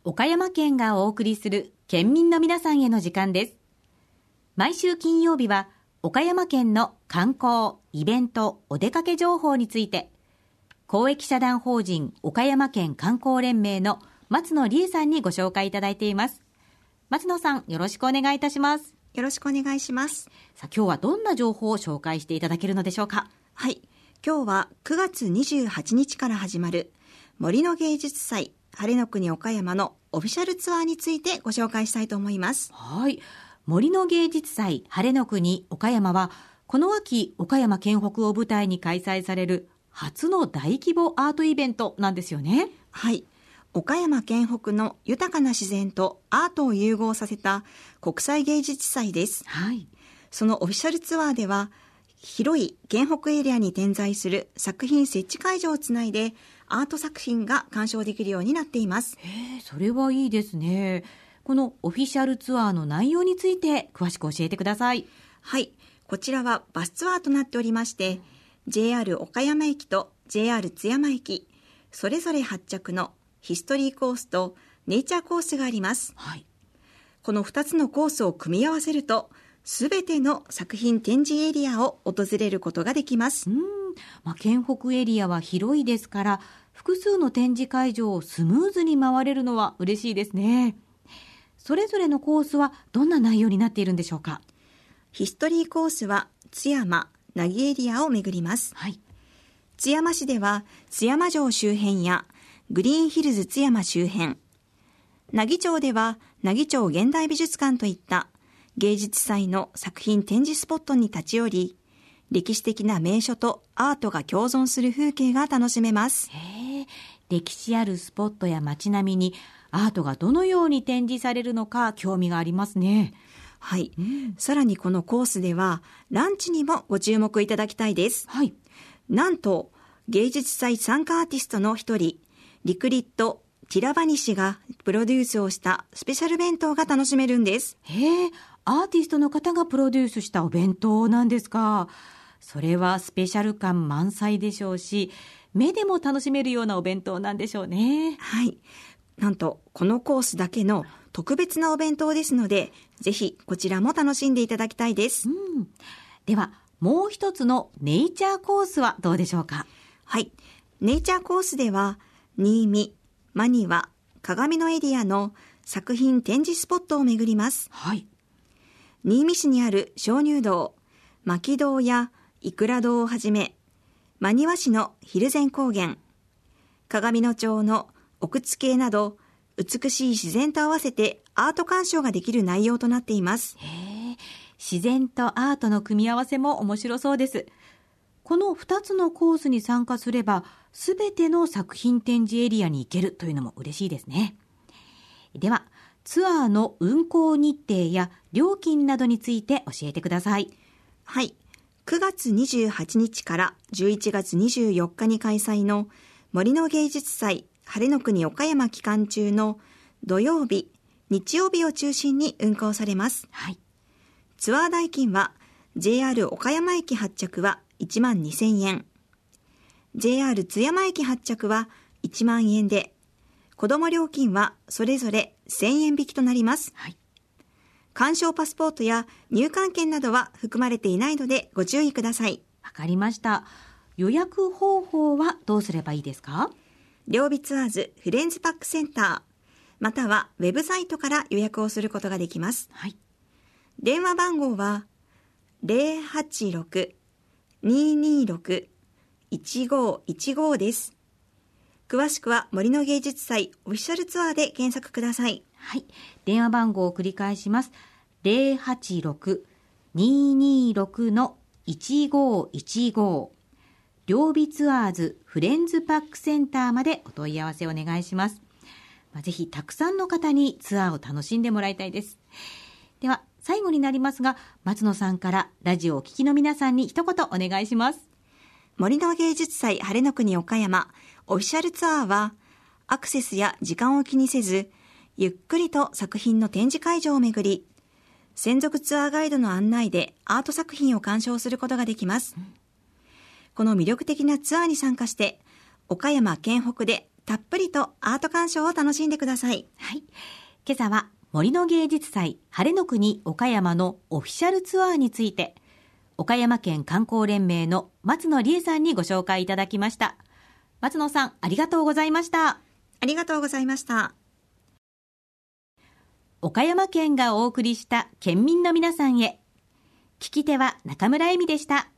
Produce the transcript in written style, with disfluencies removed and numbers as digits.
岡山県がお送りする県民の皆さんへの時間です。毎週金曜日は岡山県の観光、イベント、お出かけ情報について公益社団法人岡山県観光連盟の松野理恵さんにご紹介いただいています。松野さん、よろしくお願いいたします。 よろしくお願いします。 さあ、今日はどんな情報を紹介していただけるのでしょうか。 はい、今日は9月28日から始まる森の芸術祭晴れの国岡山のオフィシャルツアーについてご紹介したいと思います。 はい、森の芸術祭晴れの国岡山はこの秋岡山県北を舞台に開催される初の大規模アートイベントなんですよね。 はい、岡山県北の豊かな自然とアートを融合させた国際芸術祭です。 はい、 そのオフィシャルツアーでは広い県北エリアに点在する作品設置会場をつないでアート作品が鑑賞できるようになっています。 それはいいですね。このオフィシャルツアーの内容について詳しく教えてください。 はい、こちらはバスツアーとなっておりまして、JR 岡山駅と JR 津山駅それぞれ発着のヒストリーコースとネイチャーコースがあります。 はい、 この2つのコースを組み合わせるとすべての作品展示エリアを訪れることができます。 県北エリアは広いですから複数の展示会場をスムーズに回れるのは嬉しいですね。それぞれのコースはどんな内容になっているんでしょうか。 ヒストリーコースは津山、奈義エリアを巡ります。 はい、 津山市では津山城周辺やグリーンヒルズ津山周辺、奈義町では奈義町現代美術館といった芸術祭の作品展示スポットに立ち寄り、歴史的な名所とアートが共存する風景が楽しめます。 歴史あるスポットや街並みにアートがどのように展示されるのか興味がありますね。 はい、さらにこのコースではランチにもご注目いただきたいです。 はい、 なんと芸術祭参加アーティストの一人リクリット・ティラバニ氏がプロデュースをしたスペシャル弁当が楽しめるんです。 アーティストの方がプロデュースしたお弁当なんですか。それはスペシャル感満載でしょうし、目でも楽しめるようなお弁当なんでしょうね。 はい、なんとこのコースだけの特別なお弁当ですので、ぜひこちらも楽しんでいただきたいです。 ではもう一つのネイチャーコースはどうでしょうか。 はい、ネイチャーコースでは新見、真庭、鏡野エリアの作品展示スポットを巡ります。 はい、 新見市にある鍾乳洞、牧堂やいくら堂をはじめ、真庭市の蒜山高原、鏡野町の奥津渓など美しい自然と合わせてアート鑑賞ができる内容となっています。 自然とアートの組み合わせも面白そうです。この2つのコースに参加すればすべての作品展示エリアに行けるというのも嬉しいですね。ではツアーの運行日程や料金などについて教えてください。 はい、9月28日から11月24日に開催の森の芸術祭晴れの国岡山期間中の土曜日、日曜日を中心に運行されます。 はい、 ツアー代金は JR 岡山駅発着は1万2000円、JR 津山駅発着は1万円で、子ども料金はそれぞれ1000円引きとなります。 はい、 鑑賞パスポートや入館券などは含まれていないのでご注意ください。 わかりました。予約方法はどうすればいいですか。 両備ツアーズフレンズパックセンターまたはウェブサイトから予約をすることができます。 はい、 電話番号は 086-226-1515 です。詳しくは森の芸術祭オフィシャルツアーで検索ください。 はい、電話番号を繰り返します。 086-226-1515 両備ツアーズフレンズパックセンターまでお問い合わせお願いします。ぜひたくさんの方にツアーを楽しんでもらいたいです。では最後になりますが、松野さんからラジオをお聞きの皆さんに一言お願いします。 森の芸術祭晴れの国岡山オフィシャルツアーはアクセスや時間を気にせずゆっくりと作品の展示会場を巡り、専属ツアーガイドの案内でアート作品を鑑賞することができます。この魅力的なツアーに参加して岡山県北でたっぷりとアート鑑賞を楽しんでください。 はい。今朝は森の芸術祭晴れの国岡山のオフィシャルツアーについて、岡山県観光連盟の松野理恵さんにご紹介いただきました。松野さん、ありがとうございました。 ありがとうございました。 岡山県がお送りした県民の皆さんへ。聞き手は中村恵美でした。